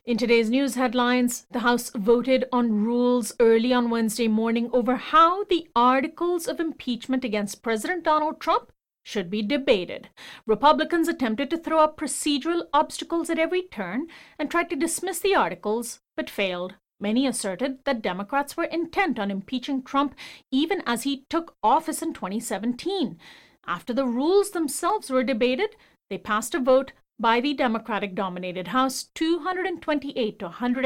In today's news headlines, the House voted on rules early on Wednesday morning over how the articles of impeachment against President Donald Trump should be debated. Republicans attempted to throw up procedural obstacles at every turn and tried to dismiss the articles, but failed. Many asserted that Democrats were intent on impeaching Trump even as he took office in 2017. After the rules themselves were debated, they passed a vote by the Democratic-dominated House 228 to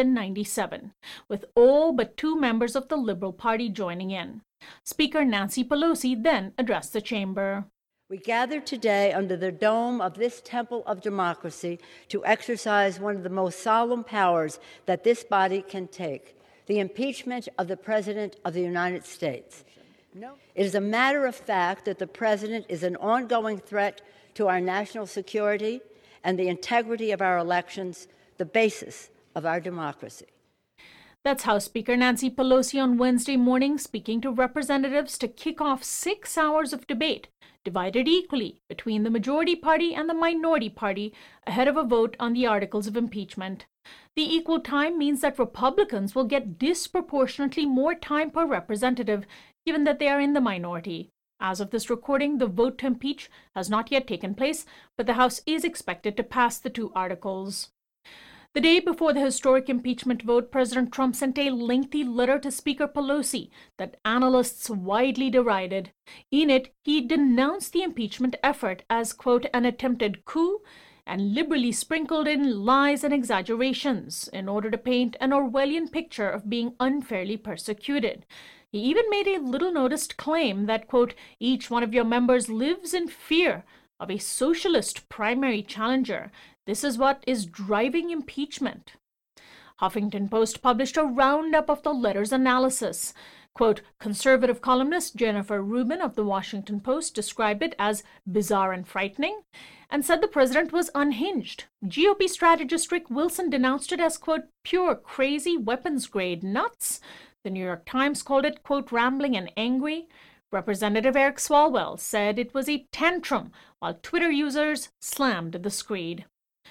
197, with all but two members of the Liberal Party joining in. Speaker Nancy Pelosi then addressed the chamber. We gather today under the dome of this temple of democracy to exercise one of the most solemn powers that this body can take, the impeachment of the President of the United States. It is a matter of fact that the President is an ongoing threat to our national security and the integrity of our elections, the basis of our democracy. That's House Speaker Nancy Pelosi on Wednesday morning speaking to representatives to kick off 6 hours of debate, divided equally between the majority party and the minority party ahead of a vote on the articles of impeachment. The equal time means that Republicans will get disproportionately more time per representative, given that they are in the minority. As of this recording, the vote to impeach has not yet taken place, but the House is expected to pass the two articles. The day before the historic impeachment vote, President Trump sent a lengthy letter to Speaker Pelosi that analysts widely derided. In it, he denounced the impeachment effort as, quote, an attempted coup and liberally sprinkled in lies and exaggerations in order to paint an Orwellian picture of being unfairly persecuted. He even made a little-noticed claim that, quote, each one of your members lives in fear of a socialist primary challenger. This is what is driving impeachment. Huffington Post published a roundup of the letter's analysis. Quote, conservative columnist Jennifer Rubin of the Washington Post described it as bizarre and frightening and said the president was unhinged. GOP strategist Rick Wilson denounced it as, quote, pure crazy weapons-grade nuts. The New York Times called it, quote, rambling and angry. Representative Eric Swalwell said it was a tantrum, while Twitter users slammed the screed.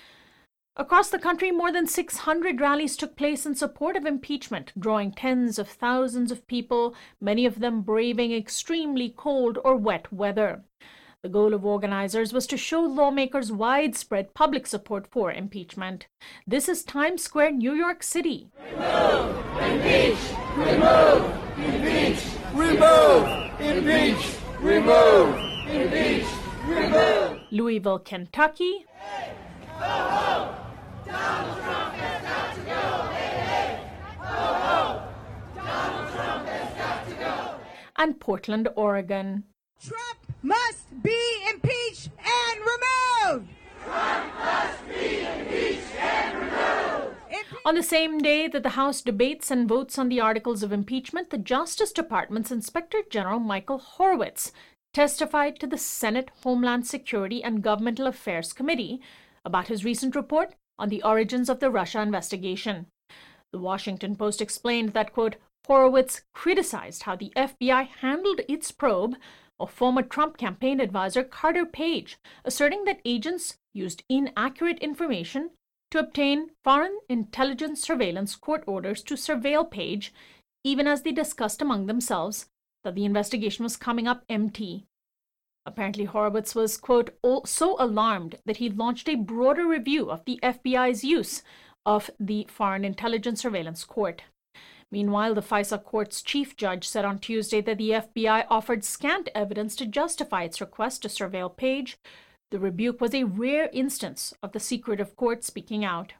Across the country, more than 600 rallies took place in support of impeachment, drawing tens of thousands of people, many of them braving extremely cold or wet weather. The goal of organizers was to show lawmakers widespread public support for impeachment. This is Times Square, New York City. Remove, impeach, remove, impeach, remove, impeach, remove, impeach, remove. Louisville, Kentucky. Hey, ho, ho. Donald Trump has got to go. Hey, hey, ho, ho. Donald Trump has got to go. And Portland, Oregon. Trump must be impeached and removed. Trump must be impeached and removed. On the same day that the House debates and votes on the articles of impeachment, the Justice Department's Inspector General Michael Horowitz testified to the Senate Homeland Security and Governmental Affairs Committee about his recent report on the origins of the Russia investigation. The Washington Post explained that, quote, Horowitz criticized how the FBI handled its probe of former Trump campaign advisor Carter Page, asserting that agents used inaccurate information to obtain foreign intelligence surveillance court orders to surveil Page, even as they discussed among themselves that the investigation was coming up empty. Apparently, Horowitz was, quote, so alarmed that he launched a broader review of the FBI's use of the Foreign Intelligence Surveillance Court. Meanwhile, the FISA court's chief judge said on Tuesday that the FBI offered scant evidence to justify its request to surveil Page. The rebuke was a rare instance of the secretive court speaking out.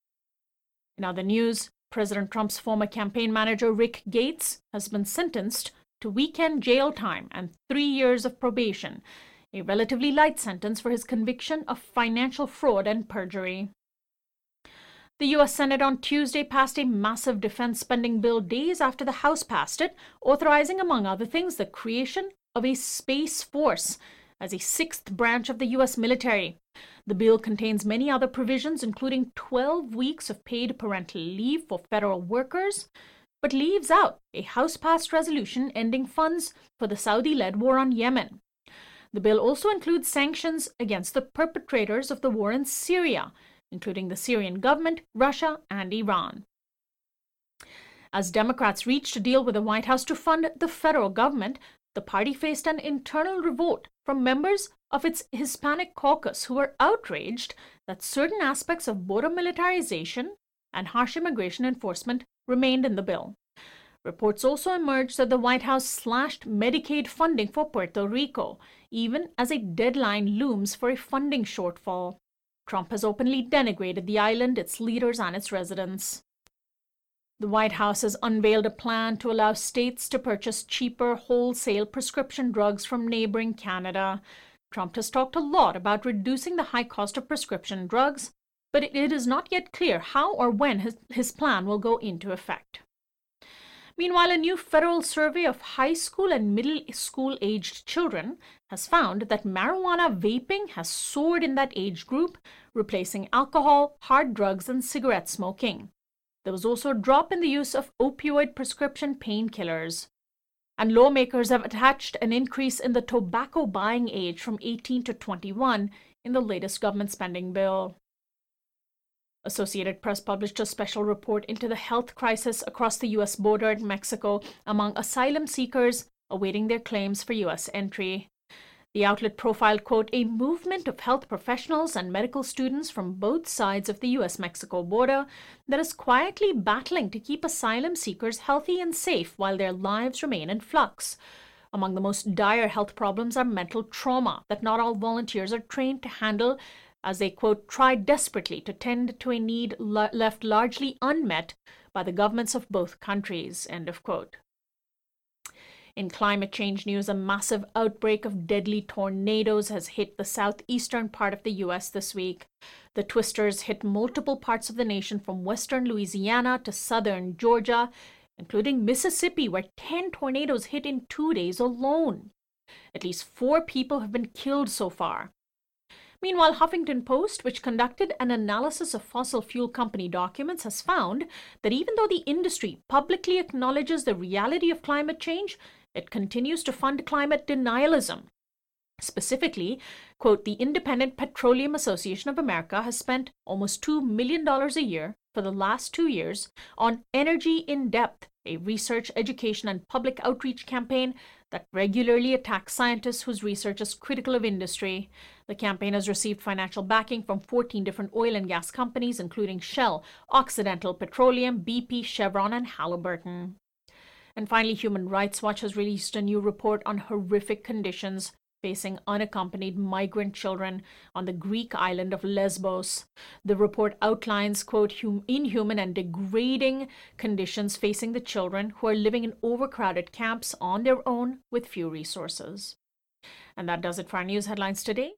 In other news, President Trump's former campaign manager Rick Gates has been sentenced to weekend jail time and 3 years of probation, a relatively light sentence for his conviction of financial fraud and perjury. The U.S. Senate on Tuesday passed a massive defense spending bill days after the House passed it, authorizing, among other things, the creation of a Space Force as a sixth branch of the U.S. military. The bill contains many other provisions, including 12 weeks of paid parental leave for federal workers, but leaves out a House-passed resolution ending funds for the Saudi-led war on Yemen. The bill also includes sanctions against the perpetrators of the war in Syria, including the Syrian government, Russia, and Iran. As Democrats reached a deal with the White House to fund the federal government, the party faced an internal revolt from members of its Hispanic caucus who were outraged that certain aspects of border militarization and harsh immigration enforcement remained in the bill. Reports also emerged that the White House slashed Medicaid funding for Puerto Rico, even as a deadline looms for a funding shortfall. Trump has openly denigrated the island, its leaders, and its residents. The White House has unveiled a plan to allow states to purchase cheaper wholesale prescription drugs from neighboring Canada. Trump has talked a lot about reducing the high cost of prescription drugs, but it is not yet clear how or when his plan will go into effect. Meanwhile, a new federal survey of high school and middle school-aged children has found that marijuana vaping has soared in that age group, replacing alcohol, hard drugs, and cigarette smoking. There was also a drop in the use of opioid prescription painkillers. And lawmakers have attached an increase in the tobacco buying age from 18 to 21 in the latest government spending bill. Associated Press published a special report into the health crisis across the U.S. border at Mexico among asylum seekers awaiting their claims for U.S. entry. The outlet profiled, quote, a movement of health professionals and medical students from both sides of the U.S.-Mexico border that is quietly battling to keep asylum seekers healthy and safe while their lives remain in flux. Among the most dire health problems are mental trauma that not all volunteers are trained to handle, as they, quote, try desperately to tend to a need left largely unmet by the governments of both countries, end of quote. In climate change news, a massive outbreak of deadly tornadoes has hit the southeastern part of the U.S. this week. The twisters hit multiple parts of the nation from western Louisiana to southern Georgia, including Mississippi, where 10 tornadoes hit in 2 days alone. At least 4 people have been killed so far. Meanwhile, Huffington Post, which conducted an analysis of fossil fuel company documents, has found that even though the industry publicly acknowledges the reality of climate change, it continues to fund climate denialism. Specifically, quote, the Independent Petroleum Association of America has spent almost $2 million a year for the last 2 years on Energy in Depth, a research, education, and public outreach campaign that regularly attacks scientists whose research is critical of industry. The campaign has received financial backing from 14 different oil and gas companies, including Shell, Occidental Petroleum, BP, Chevron, and Halliburton. And finally, Human Rights Watch has released a new report on horrific conditions facing unaccompanied migrant children on the Greek island of Lesbos. The report outlines, quote, inhuman and degrading conditions facing the children who are living in overcrowded camps on their own with few resources. And that does it for our news headlines today.